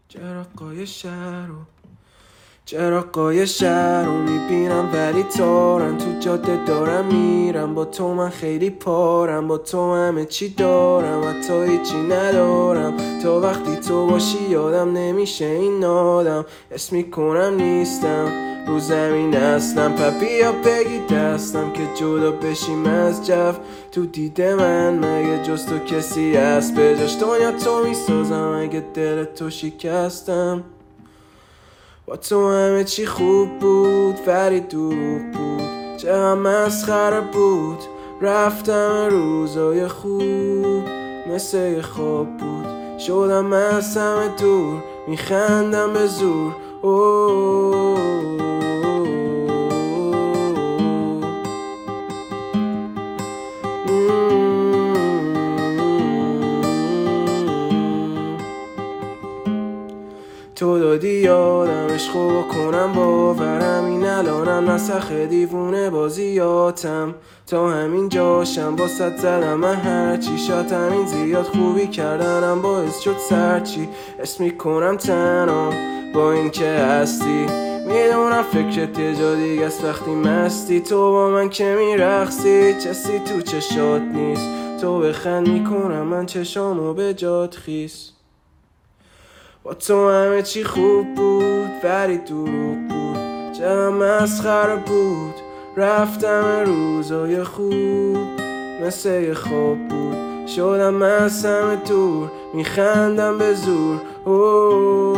چراغای شهر رو میبینم ولی تارم، تو جاده دارم میرم، با تو من خیلی پارم، با تو همه چی دارم حتی هیچی ندارم. تا وقتی تو باشی یادم نمیشه این آدم، اسم میکنم نیستم رو زمین اصلا. بیا بگی دستم که جدا بشیم از جو، تو دید من مگه جز تو کسی هست به جاش دنیا تو میسازم اگه دل تو شکستم. با تو همه چی خوب بود ولی دروغ بود، چقدر مسخره بود. رفتم روزای خوب مثل یه خواب بود، شدم از همه دور میخندم به زور. تو دادی یادم عشقو بکنم باورم، این الانم نسخ دیوونه بازیاتم. تا همین جاشم باست زدم من هرچی، شاید همین زیاد خوبی کردنم باعث شد سرچی. اسم میکنم تنام با این که هستی، میدونم فکرت یه جا دیگه است وقتی مستی. تو با من که میرقصی چسی تو چشات نیست، تو بخند میکنم من چشامو به جات خیس. با تو همه چی خوب بود ولی دروغ بود، چقدر مسخره بود. رفتم روزای خوب مثل یه خواب بود، شدم از همه دور میخندم به زور.